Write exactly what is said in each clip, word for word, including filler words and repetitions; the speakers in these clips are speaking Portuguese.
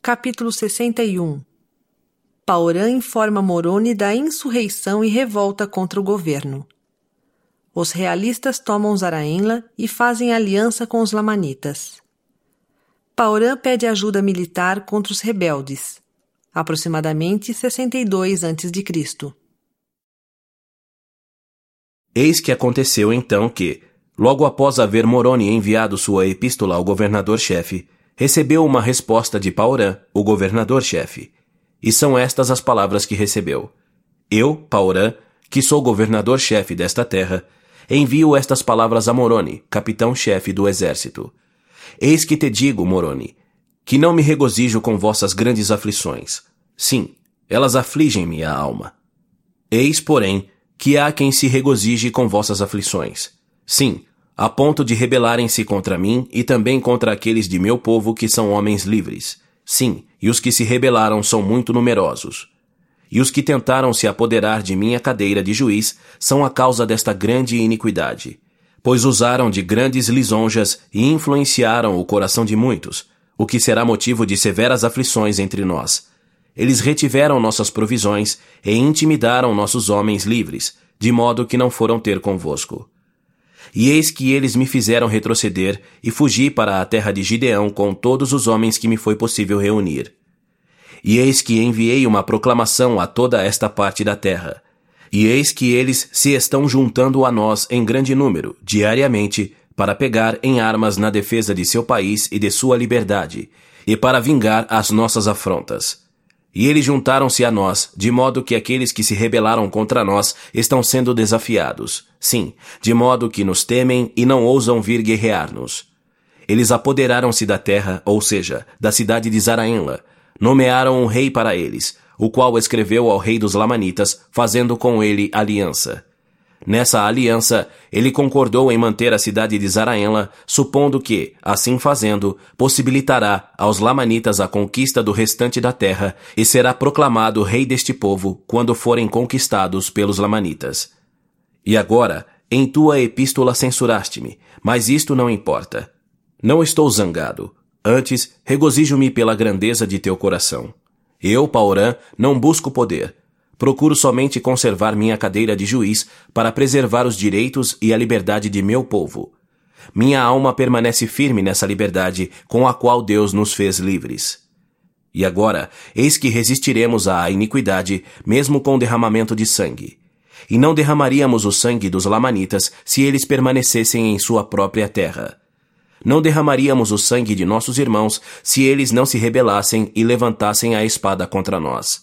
Capítulo sessenta e um. Paorã informa Moroni da insurreição e revolta contra o governo. Os realistas tomam Zaraenla e fazem aliança com os lamanitas. Paorã pede ajuda militar contra os rebeldes. Aproximadamente sessenta e dois antes de Cristo. Eis que aconteceu então que, logo após haver Moroni enviado sua epístola ao governador-chefe, recebeu uma resposta de Paorã, o governador-chefe. E são estas as palavras que recebeu. Eu, Paorã, que sou governador-chefe desta terra, envio estas palavras a Moroni, capitão-chefe do exército. Eis que te digo, Moroni, que não me regozijo com vossas grandes aflições. Sim, elas afligem-me a alma. Eis, porém, que há quem se regozije com vossas aflições. Sim, a ponto de rebelarem-se contra mim e também contra aqueles de meu povo que são homens livres. Sim, e os que se rebelaram são muito numerosos. E os que tentaram se apoderar de minha cadeira de juiz são a causa desta grande iniquidade, pois usaram de grandes lisonjas e influenciaram o coração de muitos, o que será motivo de severas aflições entre nós. Eles retiveram nossas provisões e intimidaram nossos homens livres, de modo que não foram ter convosco. E eis que eles me fizeram retroceder e fugi para a terra de Gideão com todos os homens que me foi possível reunir. E eis que enviei uma proclamação a toda esta parte da terra. E eis que eles se estão juntando a nós em grande número, diariamente, para pegar em armas na defesa de seu país e de sua liberdade, e para vingar as nossas afrontas. E eles juntaram-se a nós, de modo que aqueles que se rebelaram contra nós estão sendo desafiados. Sim, de modo que nos temem e não ousam vir guerrear-nos. Eles apoderaram-se da terra, ou seja, da cidade de Zaraenla, nomearam um rei para eles, o qual escreveu ao rei dos Lamanitas, fazendo com ele aliança. Nessa aliança, ele concordou em manter a cidade de Zaraenla, supondo que, assim fazendo, possibilitará aos Lamanitas a conquista do restante da terra e será proclamado rei deste povo quando forem conquistados pelos Lamanitas. E agora, em tua epístola censuraste-me, mas isto não importa. Não estou zangado, antes regozijo-me pela grandeza de teu coração. Eu, Paorã, não busco poder. Procuro somente conservar minha cadeira de juiz para preservar os direitos e a liberdade de meu povo. Minha alma permanece firme nessa liberdade com a qual Deus nos fez livres. E agora, eis que resistiremos à iniquidade, mesmo com derramamento de sangue. E não derramaríamos o sangue dos Lamanitas se eles permanecessem em sua própria terra. Não derramaríamos o sangue de nossos irmãos se eles não se rebelassem e levantassem a espada contra nós.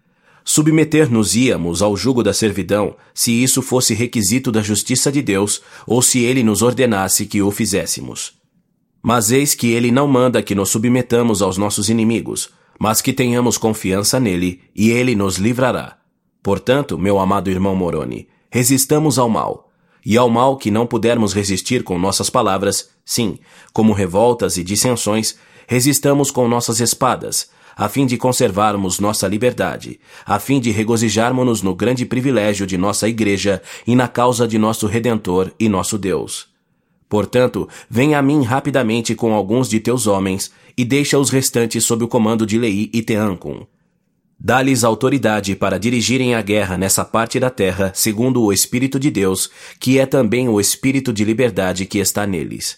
Submeter-nos-íamos ao jugo da servidão se isso fosse requisito da justiça de Deus ou se ele nos ordenasse que o fizéssemos. Mas eis que ele não manda que nos submetamos aos nossos inimigos, mas que tenhamos confiança nele e ele nos livrará. Portanto, meu amado irmão Moroni, resistamos ao mal. E ao mal que não pudermos resistir com nossas palavras, sim, como revoltas e dissensões, resistamos com nossas espadas, a fim de conservarmos nossa liberdade, a fim de regozijarmos-nos no grande privilégio de nossa igreja e na causa de nosso Redentor e nosso Deus. Portanto, vem a mim rapidamente com alguns de teus homens e deixa os restantes sob o comando de Leí e Teancum. Dá-lhes autoridade para dirigirem a guerra nessa parte da terra, segundo o Espírito de Deus, que é também o Espírito de liberdade que está neles.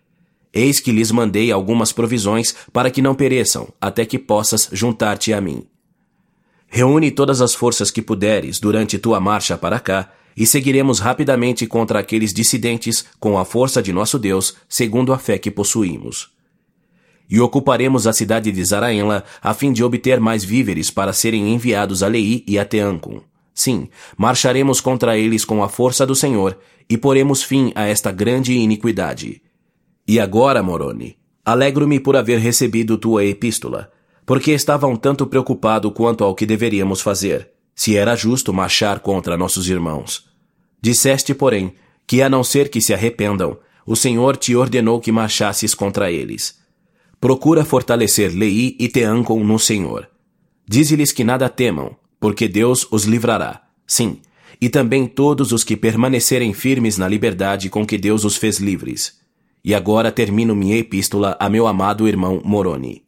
Eis que lhes mandei algumas provisões para que não pereçam, até que possas juntar-te a mim. Reúne todas as forças que puderes durante tua marcha para cá, e seguiremos rapidamente contra aqueles dissidentes com a força de nosso Deus, segundo a fé que possuímos. E ocuparemos a cidade de Zaraenla, a fim de obter mais víveres para serem enviados a Leí e a Teancum. Sim, marcharemos contra eles com a força do Senhor, e poremos fim a esta grande iniquidade. E agora, Moroni, alegro-me por haver recebido tua epístola, porque estava um tanto preocupado quanto ao que deveríamos fazer, se era justo marchar contra nossos irmãos. Disseste, porém, que a não ser que se arrependam, o Senhor te ordenou que marchasses contra eles. Procura fortalecer Leí e Teancum no Senhor. Dize-lhes que nada temam, porque Deus os livrará. Sim, e também todos os que permanecerem firmes na liberdade com que Deus os fez livres. E agora termino minha epístola a meu amado irmão Moroni.